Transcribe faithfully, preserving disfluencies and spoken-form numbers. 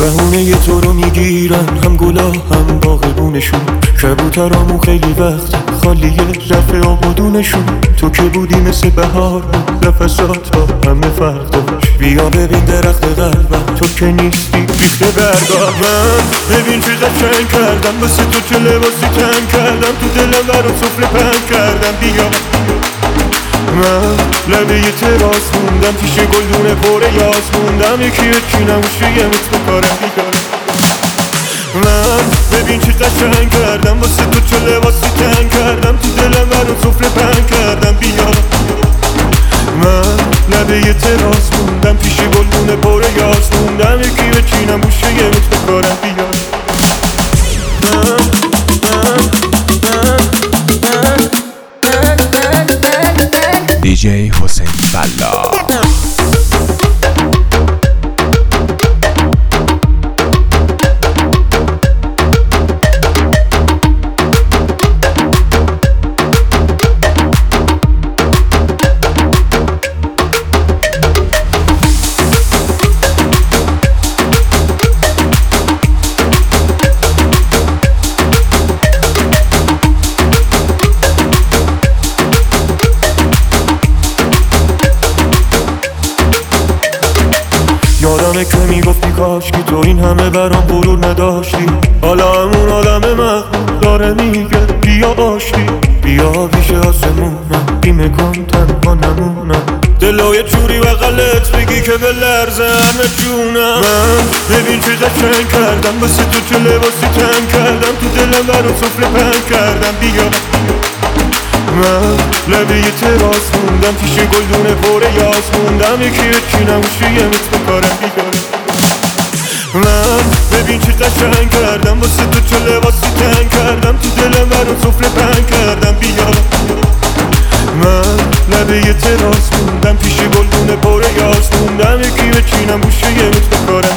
بهونه تو رو میگیرن هم گلا هم باغبونشون، کبوترامون خیلی وقت خالیه رفع آبادونشون. تو که بودی مثل بهار بود، نفسات با همه فرق داشت. بیا ببین درخت قلبم، تو که نیستی ریخته برگاه. من ببین چه قشنگ کردم واسه تو، چه لباسی تنگ کردم تو دلم برات سفره پهن کردم. بیا من لبه یه تراس موندم، پیش گلدونه پر یاس موندم، یکی یکی نموشه یه متر کارم بیدارم. من ببین چه قشنگ کردم واسه تو، چه لباسی تنگ کردم تو دلم برات سفره پهن کردم. بیا من لبه یه تراس موندم، پیش گلدونه پر یاس موندم، یکی یکی نموشه یه متر کارم بیدارم. دی جی حسین فلاح. یادمه که میگفتی کاش که تو این همه برام غرور نداشتی. حالا همون آدم مغرور داره میگه بیا آشتی. بیا پیش آسمونم بیمه کن تنها نمونم، دلای چوری و غلط بگی که به لرزه همه جونم. من ببین چه قشنگ کردم واسه تو، چه لباسی تنگ کردم تو دلم برات سفره پهن کردم. بیا من لبه یه تراس موندم، پیش گلدونه پر یاس موندم، یکی یکی نموشه یه متر کارم بیدارم. من ببین چه قشنگ کردم واسه تو، چه لباسی تنگ کردم تو دلم برات سفره پهن کردم. بیا من لبه یه تراس موندم، پیش گلدونه پر یاس موندم، یکی یکی نموشه یه متر کارم